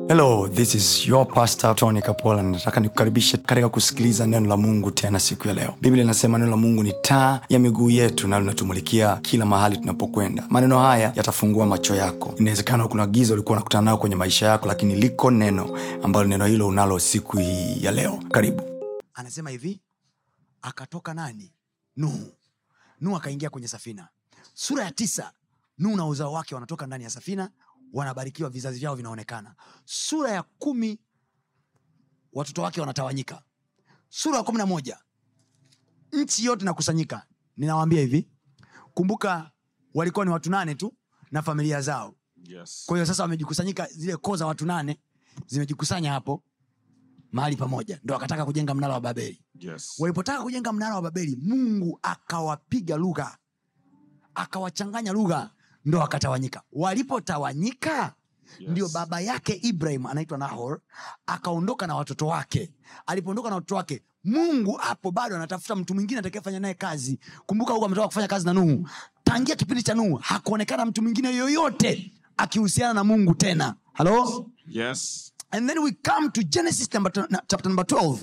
Hello, this is your pastor Tony Kapola. Nataka nikukaribishe katika kusikiliza neno la Mungu tena siku ya leo. Biblia inasema neno la Mungu ni taa ya miguu yetu na linatumulikia kila mahali tunapokwenda. Maneno haya yatafungua macho yako. Inawezekana kuna giza ulikuwa unakutana nalo kwenye maisha yako, lakini liko neno ambalo neno hilo unalo siku hii ya leo. Karibu. Anasema hivi, akatoka nani? Nuhu. Nuhu akaingia kwenye safina. Sura ya 9, Nuhu na uzao wake wanatoka ndani ya safina, wanabarikiwa, vizazi vyao vinaonekana. Sura ya 10, watoto wake wanatawanyika. Sura ya 11, nchi yote inakusanyika. Ninawaambia hivi, kumbuka walikuwa ni watu 8 tu na familia zao. Yes. Kwa hiyo sasa wamejikusanyika, zile koo za watu 8 zimejikusanya hapo mahali pamoja, ndio akataka kujenga mnara wa Babeli. Yes. Walipotaka kujenga mnara wa Babeli, Mungu akawapiga lugha, akawachanganya lugha, ndio akatawanyika. Walipotawanyika, Yes. ndio baba yake Ibrahim anaitwa Nahor akaondoka na watoto wake. Alipoondoka na watoto wake, Mungu hapo bado anatafuta mtu mwingine atakayefanya naye kazi. Kumbuka huko ametoka kufanya kazi na Nuhu. Tangia kipindi cha Nuhu hakuonekana mtu mwingine yoyote akihusiana na Mungu tena. Hello? Yes. And then we come to Genesis chapter number 12.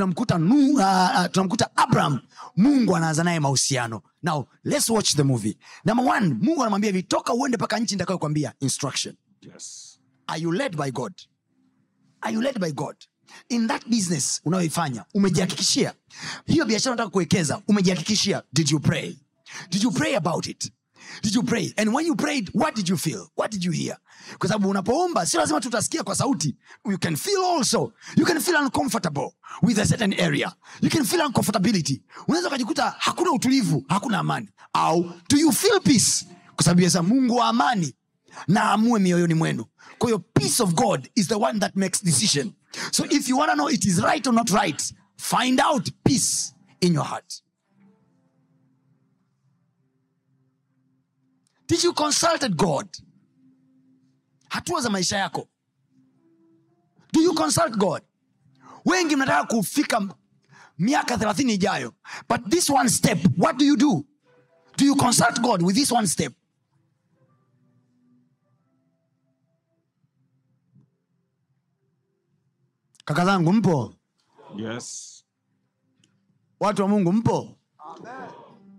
Tunamkuta Abraham. Mungu anaanza naye mahusiano. Now, let's watch the movie. Number 1, Mungu anamwambia vitoka uende paka nchi nitakayokuambia. Instruction. Yes. Are you led by God? Are you led by God? In that business unayoifanya, umejihakikishia? Hiyo biashara unataka kuwekeza, umejihakikishia? Did you pray? Did you pray about it? Did you pray? And when you prayed, what did you feel? What did you hear? Kwa sababu unapoomba sio lazima tutasikia kwa sauti. You can feel also. You can feel uncomfortable with a certain area. You can feel uncomfortability. Unaweza kujikuta hakuna utulivu, hakuna amani. Au do you feel peace? Kwa sababu yesa Mungu wa amani na amue mioyoni mwenu. Kwa hiyo peace of God is the one that makes decision. So if you want to know it is right or not right, find out peace in your heart. Did you consult God? Hatua za maisha yako. Do you consult God? Wengi mnataka kufika miaka 30 ijayo. But this one step, what do you do? Do you consult God with this one step? Kaka zangu mpo? Yes. Watu wa Mungu mpo? Amen.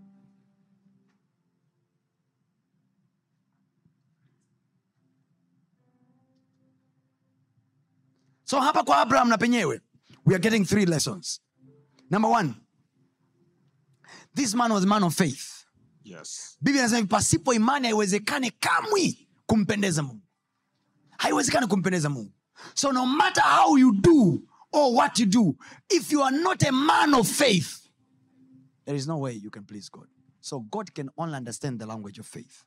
So hapa kwa Abraham na penyewe, we are getting 3 lessons. Number 1, this man was a man of faith. Yes. Biblia inasema pasipo imani haiwezekani kamwe kumpendeza Mungu. Haiwezekani kumpendeza Mungu. So no matter how you do or what you do, if you are not a man of faith, there is no way you can please God. So God can only understand the language of faith.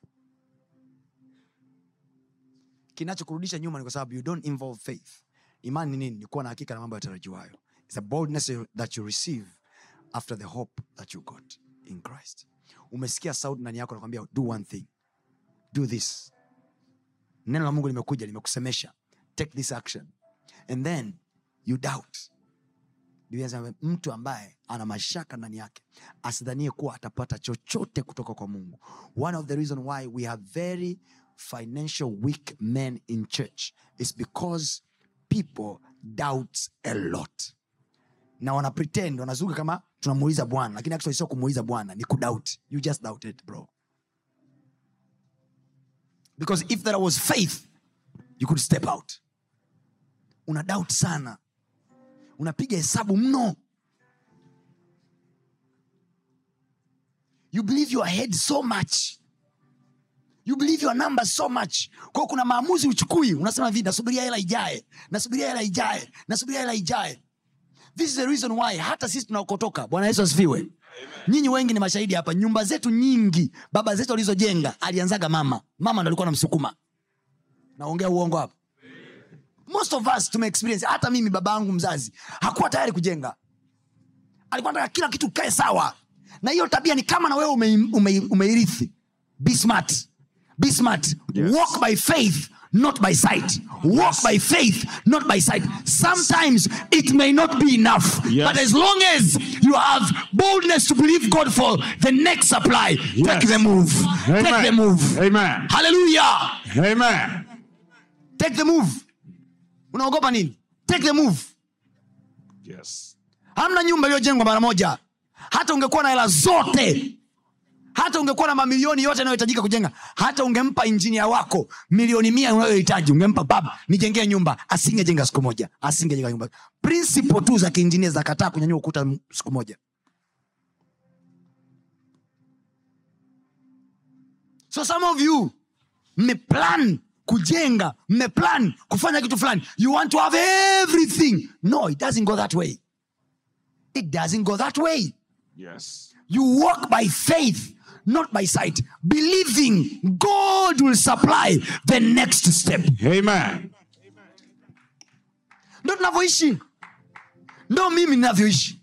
Kinachokurudisha nyuma ni kwa sababu you don't involve faith. Imani nini? Ni kuwa na hakika na mambo yatarajiwayo. It's a boldness that you receive after the hope that you got in Christ. Umesikia sauti ndani yako nakwambia do one thing. Do this. Neno la Mungu limekuja limekusemesha. Take this action. And then you doubt. Biblia inasema mtu ambaye ana mashaka ndani yake asidhanie kuwa atapata chochote kutoka kwa Mungu. One of the reasons why we have very financial weak men in church is because people doubt a lot. Na wana pretend, wanazuka kama tunamuuliza Bwana, lakini actually sio kumuuliza Bwana, ni kudoubt. You just doubt it, bro. Because if there was faith, you could step out. Una doubt sana. Unapiga hesabu mno. You believe your head so much. You believe your numbers so much. Kwa kuna maamuzi uchukui. Unasema hivi, nasubiria hela ijae. Nasubiria hela ijae. Nasubiria hela ijae. This is the reason why hata sisi tunakotoka. Bwana Yesu asifiwe. Nyinyi wengi ni mashahidi hapa. Nyumba zetu nyingi, baba zetu walizojenga, alianzaga mama. Mama ndo alikuwa anamsukuma. Naongea uongo hapa. Most of us tume experience. Hata mimi babangu mzazi hakuwa tayari kujenga. Alikuwa anataka kila kitu kae sawa. Na hiyo tabia ni kama na wewe umeirithi. Be smart. Be smart. Yes. Walk by faith, not by sight. Walk by faith, not by sight. Sometimes it may not be enough. Yes. But as long as you have boldness to believe God for the next supply, Yes. take the move. Amen. Take the move. Amen. Hallelujah. Amen. Take the move. Unaogopa nini? Take the move. Yes. Hamna nyumba iliyojengwa mara moja. Hata ungekuwa na hela zote, hata ungekuwa na mamilioni yote yanayohitajika kujenga, hata ungempa injinia wako milioni 100 unayohitaji, ungempa baba nijengee nyumba, asingejenga siku moja, asingejenga nyumba. Principle tu za kiinjinia zakataa kunyanyua ukuta siku moja. So some of you mmeplan kujenga, mmeplan kufanya kitu fulani, you want to have everything. No, it doesn't go that way. It doesn't go that way. Yes. You walk by faith, not by sight, believing God will supply the next step. Amen. Ndo tunavyoishi, ndo mimi ninavyoishi.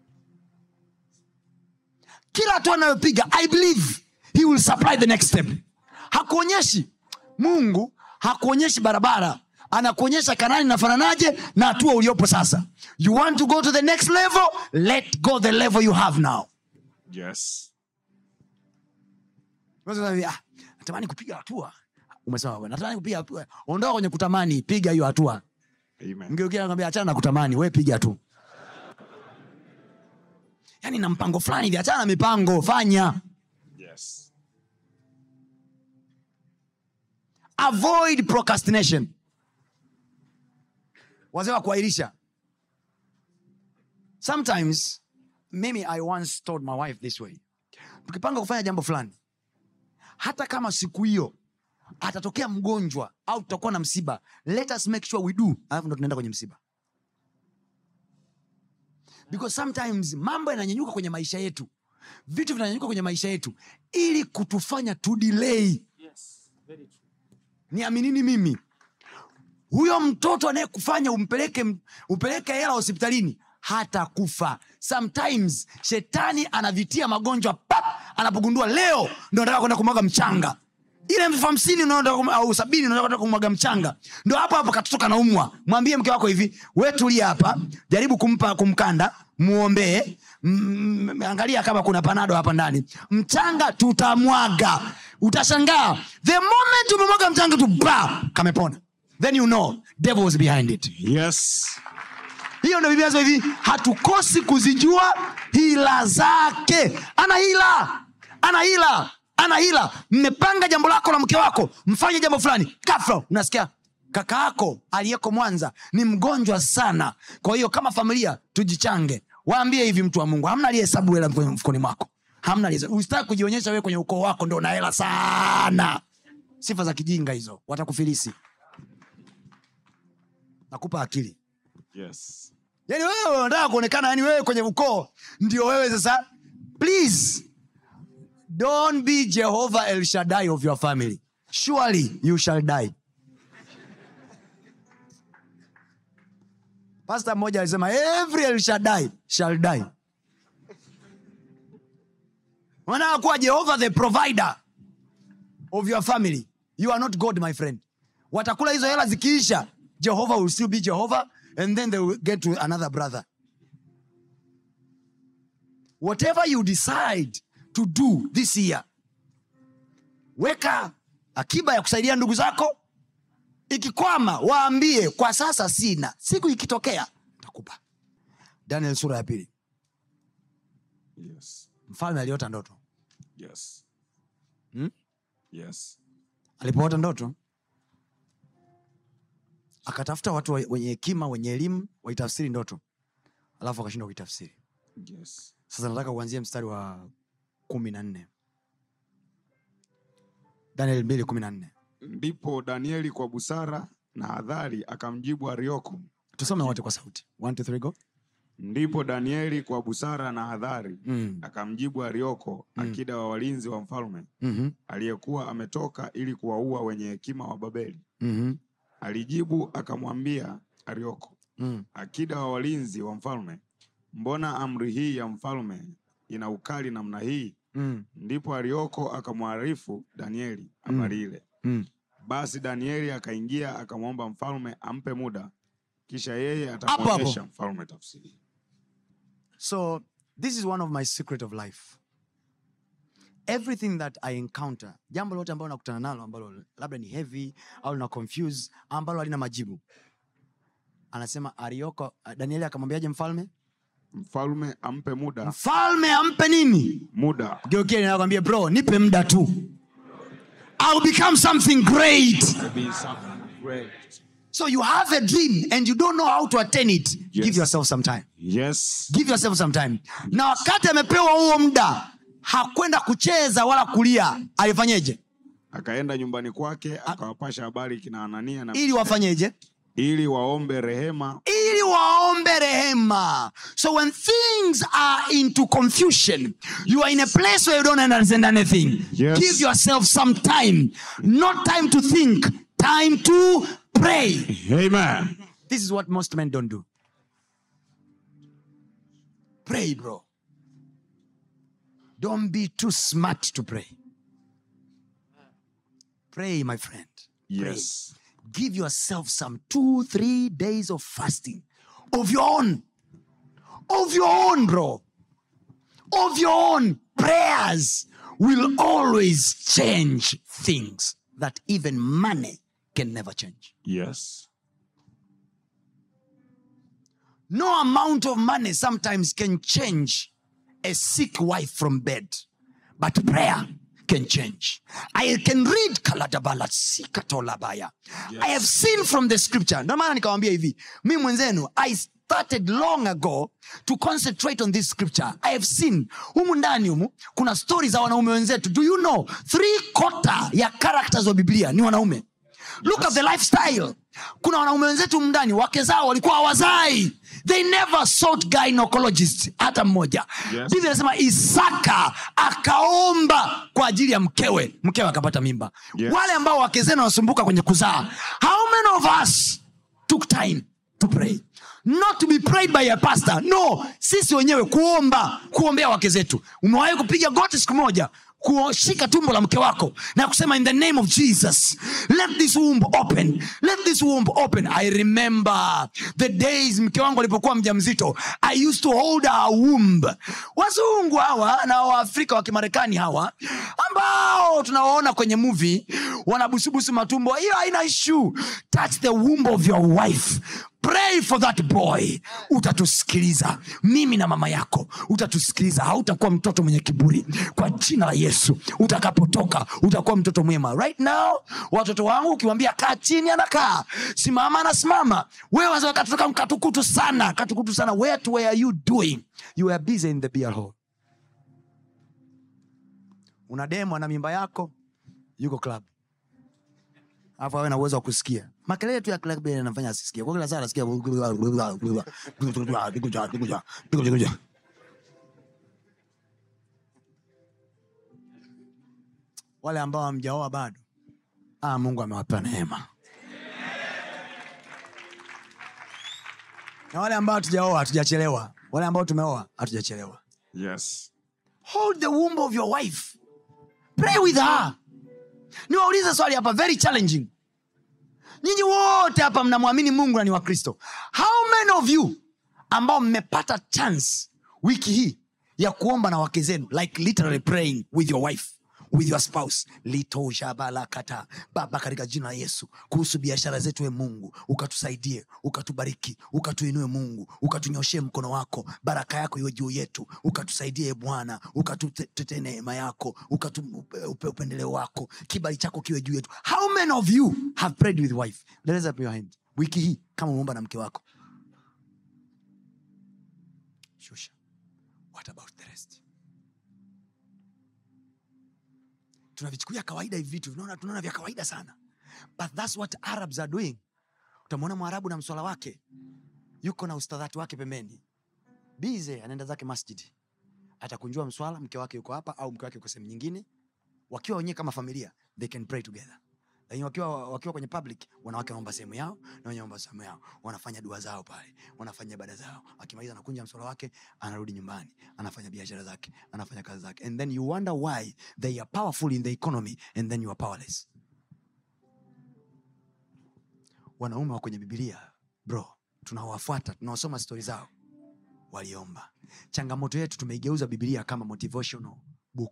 Kila hatua anayopiga, I believe he will supply the next step. Hakuonyeshi Mungu, hakuonyeshi barabara, anakuonyesha Kanaani inafananaje na hatua uliopo sasa. You want to go to the next level, let go the level you have now. Yes. Natamani kupiga hatua. Umesema bwana, natamani kupiga hatua. Ondoka kwenye kutamani, piga hiyo hatua. Amen. Ngeukia nakwambia achana na kutamani, wewe piga tu. Yaani na mpango fulani hivi, achana na mipango, fanya. Yes. Avoid procrastination. Wazee wa kuahirisha. Sometimes, maybe I once told my wife this way. Tukipanga kufanya jambo fulani, hata kama siku hiyo atatokea mgonjwa au tutakuwa na msiba, let us make sure we do, alafu ndo tunaenda kwenye msiba. Because sometimes mambo yananyanyuka kwenye maisha yetu, vitu vinanyanyuka kwenye maisha yetu ili kutufanya to delay. Yes, very true. Niaminini mimi, huyo mtoto anayekufanya upeleke hela hospitalini hata kufa. Sometimes shetani anavitia magonjwa pap, anapogundua leo ndio nataka kwenda kumwaga mchanga. Ile 50 unaenda au 70 unaenda kwenda kumwaga mchanga. Ndio hapo hapo katoto kanaumwa. Mwambie mke wako hivi, wewe tulia hapa, jaribu kumkanda, muombe, angalia kama kuna panado hapa ndani. Mchanga tutamwaga. Utashangaa. The moment umemwaga mchanga tu kamepona. Then you know devil was behind it. Yes. Hiyo ndio Biblia inasema hivi, hatukosi kuzijua hila zake. Ana hila. Mmepanga jambo lako na mke wako, mfanye jambo fulani, ghafla unasikia kaka yako aliyeko Mwanza ni mgonjwa sana. Kwa hiyo kama familia tujichange. Waambie hivi, mtu wa Mungu, hamna aliyehesabu hela mfukoni mwako. Hamna aliyehesabu. Usitaki kujionyesha wewe kwenye ukoo wako ndio una hela sana. Sifa za kijinga hizo, watakufilisi. Nakupa akili. Yes. Yaani wewe unataka kuonekana yani wewe kwenye ukoo ndio wewe sasa. Please don't be Jehovah El Shaddai of your family. Surely you shall die. Pastor mmoja alisema every El Shaddai shall die. Unataka kuwa Jehovah the provider of your family. You are not God, my friend. Watakula hizo hela zikiisha, Jehovah will still be Jehovah, and then they will get to another brother. Whatever you decide to do this year, weka akiba ya kusaidia ndugu zako. Ikikwama waambie kwa sasa sina, siku ikitokea takupa. Daniel sura ya 2. Yes. Mfalme aliota ndoto. Yes. Yes. Alipoota ndoto, akatafuta watu wenye hekima, wenye elimu waitafsiri ndoto, alafu akashindwa kuitafsiri. Yes. Sasa nataka kuanzia mstari wa 14. Daniel 2:14. Ndipo Danieli kwa busara na hadhari akamjibu Arioko. Tusome wote kwa sauti. 1 2 3 go. Ndipo Danieli kwa busara na hadhari akamjibu Arioko, akida wa walinzi wa mfalme, aliyekuwa ametoka ili kuwaua wenye hekima wa Babeli. Alijibu akamwambia Arioko, akida wa walinzi wa mfalme, mbona amri hii ya mfalme ina ukali namna hii? Ndipo Arioko akamwarifu Danieli habari ile. Basi Danieli akaingia akamwomba mfalme ampe muda, kisha yeye atamwonyesha mfalme tafsiri. So this is one of my secret of life. Everything that I encounter, jambo lote ambalo nakutana nalo ambalo labda ni heavy au na confuse, ambalo halina majibu, anasema Arioko, Danieli akamwambiaje mfalme? Mfalme ampe muda. Mfalme ampe nini? Muda. Geukia ninakwambia bro, nipe muda tu. I'll become something great. So you have a dream and you don't know how to attain it. Yes. Give yourself some time. Yes. Give yourself some time. Na wakati amepewa huo muda, hakwenda kucheza wala kulia. Alifanyeje? Akaenda nyumbani kwake akawapasha habari kina Anania na ili wafanyeje? Ili waombe rehema. Ili waombe rehema. So when things are into confusion, you are in a place where you don't understand anything. Yes. Give yourself some time. Not time to think, time to pray. Amen. This is what most men don't do. Pray, bro. Don't be too smart to pray. Pray, my friend. Yes. Pray. Give yourself some 2-3 days of fasting of your own. Of your own, bro. Of your own. Prayers will always change things that even money can never change. Yes. No amount of money sometimes can change a sick wife from bed, but prayer can change. I can read Kaladabala Sikatolabaya. I have seen from the scripture. Ndio maana nikamwambia hivi, mimi mwenzenu, I started long ago to concentrate on this scripture. I have seen humu ndani humu kuna stories za wanaume wenzetu. Do you know 3/4 ya characters wa Biblia ni wanaume? Look at the lifestyle. Kuna wanaume wenzetu mndani wake zao walikuwa hawazai. They never sought gynecologist hata mmoja. Yes. Biblia inasema Isaka akaomba kwa ajili ya mkewe akapata mimba. Yes. Wale ambao wake zenu wanasumbuka kwenye kuzaa, how many of us took time to pray? Not to be prayed by a pastor. No, sisi wenyewe kuombea wake zetu. Umewahi kupiga goti siku moja kushika tumbo la mke wako na kusema in the name of Jesus, let this womb open, let this womb open? I remember the days mke wangu alipokuwa mjamzito. I used to hold her womb. Wazungu hawa na Waafrika wa Kimarekani hawa ambao tunawaona kwenye movie wanabusubusu matumbo, hiyo haina issue. Touch the womb of your wife. Pray for that boy. Utatusikiliza. Mimi na mama yako utatusikiliza. Hautakuwa mtoto mwenye kiburi kwa jina la Yesu. Utakapotoka utakuwa mtoto mwema. Right now watoto wangu ukiwaambia kaa chini anakaa, simama anasimama. Wewe wazo katoka katukutu sana. What were you doing? You were busy in the beer hall. Una demo na mimba yako yuko club. Hapo wewe una uwezo wa kusikia. Makelele tu ya club yanafanya asisikie. Kwa kila saa anasikia. Wale ambao hamjaoa bado, Mungu amewapa neema. Na wale ambao hatujaoa hatujachelewa. Wale ambao tumeoa hatujachelewa. Yes. Hold the womb of your wife. Pray with her. Niwaulize swali hapa, very challenging. Nyinyi wote hapa mnamwamini Mungu na ni wa Kristo. How many of you ambao mmepata chance wiki hii ya kuomba na wake zenu, like literally praying with your wife, with your spouse? Lito jabala kata. Baba, katika jina la Yesu, kuhusu biashara zetu, Mungu ukatusaidie, ukatubariki, ukatuinue Mungu, ukatunyoshie mkono wako, baraka yako iwe juu yetu, ukatusaidie Bwana, ukatutetee neema yako, ukatupe upendeleo wako, kibali chako kiwe juu yetu. How many of you have prayed with wife? Raise up your hand. Wiki hii kama umeomba na mke wako. Shusha. What about the rest? Tunavichukulia kawaida hivi vitu. Tunaona vya kawaida sana. But that's what Arabs are doing. Utamwona Mwarabu na mswala wake, yuko na ustadhati wake pembeni, busy anaenda zake masjid. Atakunjua mswala, mke wake yuko hapa au mke wake yuko sehemu nyingine. Wakiwa wenyewe kama familia, they can pray together. Lakini wakiwa kwenye public, wanawake wanaomba sehemu yao na wenyewe wanaomba sehemu yao. Wanafanya dua zao pale, wanafanya ibada zao. Akimaliza anakunja mswala wake, anarudi nyumbani, anafanya biashara zake, anafanya kazi zake. And then you wonder why they are powerful in the economy and then you are powerless. Wanaume wa kwenye Biblia, bro, tunawafuata, tunawasoma story zao, waliomba. Changamoto yetu tumeigeuza Biblia kama motivational book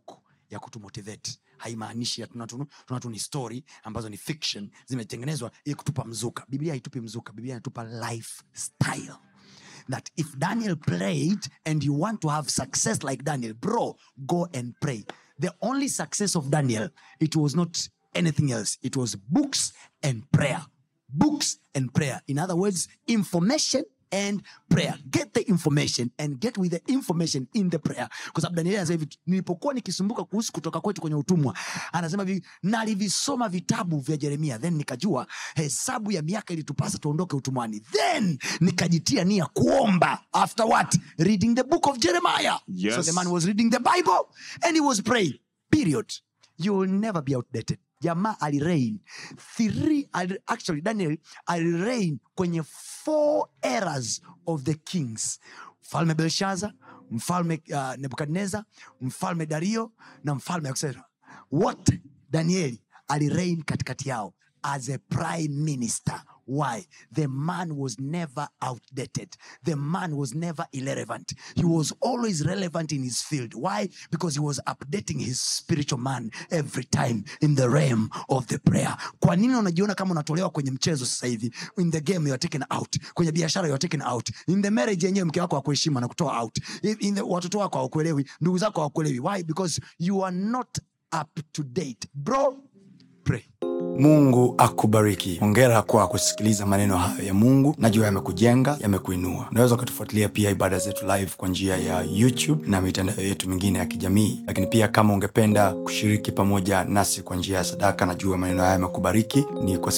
ya kutumotivate. Haimaanishi tunatu ni story ambazo ni fiction zimetengenezwa ili kutupa mzuka. Biblia haitupi mzuka, Biblia inatupa lifestyle. That if Daniel prayed and you want to have success like Daniel, bro, go and pray. The only success of Daniel, it was not anything else. It was books and prayer. Books and prayer. In other words, information and prayer. Get the information and get with the information in the prayer. Kwa sababu Daniel anasema hivi, nilipokuwa nikisumbuka kuhusu kutoka kwetu kwenye utumwa, anasema hivi, nalivisoma vitabu vya Yeremia, then nikajua hesabu ya miaka ilitupasa tuondoke utumwani. Then nikajitia nia kuomba. After what? Reading the book of Jeremiah. Yes. So the man was reading the Bible and he was praying. Period. You will never be outdated. Jamaa alireign Daniel alireign kwenye 4 eras of the kings. Mfalme Belshazzar, mfalme Nebukadnezar, mfalme Dario na mfalme etc. Wote Daniel alireign katikati yao as a prime minister. Why? The man was never outdated. The man was never irrelevant. He was always relevant in his field. Why? Because he was updating his spiritual man every time in the realm of the prayer. Kwa nini unajiona kama unatolewa kwenye mchezo sasa hivi? In the game you are taken out. Kwenye biashara you are taken out. In the marriage yenyewe mke wako hakuheshima na kutoa out. In the watoto wako hawakuelewi, ndugu zako hawakuelewi. Why? Because you are not up to date. Bro, pray. Mungu akubariki. Hongera kwa kusikiliza maneno hayo ya Mungu. Najua yamekujenga, yamekuinua. Unaweza kutufuatilia pia ibada zetu live kwa njia ya YouTube na mitandao yetu mingine ya kijamii. Lakini pia kama ungependa kushiriki pamoja nasi kwa njia ya sadaka, najua maneno haya yamekubariki, ni kwa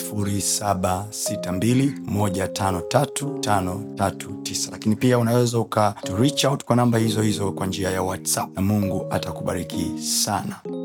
0762153539. Lakini pia unaweza to reach out kwa namba hizo kwa njia ya WhatsApp na Mungu atakubariki sana.